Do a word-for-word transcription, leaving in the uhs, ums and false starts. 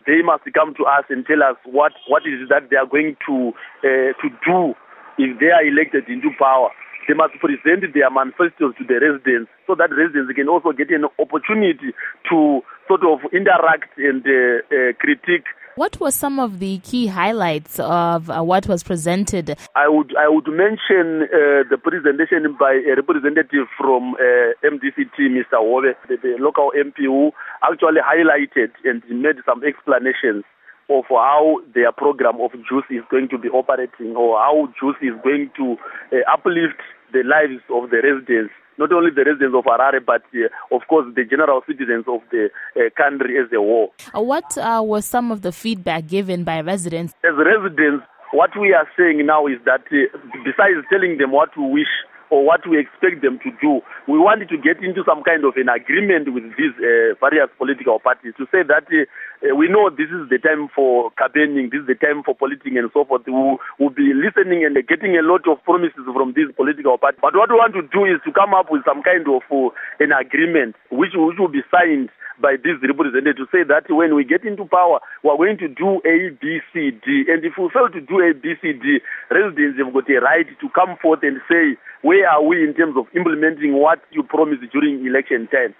they must come to us and tell us what, what is it that they are going to uh, to do if they are elected into power. They must present their manifestos to the residents so that residents can also get an opportunity to sort of interact and uh, uh, critique. What were some of the key highlights of uh, what was presented? I would I would mention uh, the presentation by a representative from uh, M D C T, Mister Hobe, the, the local M P, who actually highlighted and made some explanations of how their program of JUICE is going to be operating, or how JUICE is going to uh, uplift the lives of the residents, not only the residents of Harare, but uh, of course the general citizens of the uh, country as a whole. Uh, what uh, was some of the feedback given by residents? As residents, what we are saying now is that uh, besides telling them what we wish or what we expect them to do, we wanted to get into some kind of an agreement with these uh, various political parties to say that uh, uh, we know this is the time for campaigning, this is the time for politicking and so forth. We will be listening and getting a lot of promises from these political parties. But what we want to do is to come up with some kind of uh, an agreement which, which will be signed by these representatives to say that when we get into power, we're going to do A, B, C, D. And if we fail to do A, B, C, D, residents have got a right to come forth and say, where are we in terms of implementing what you promised during election time?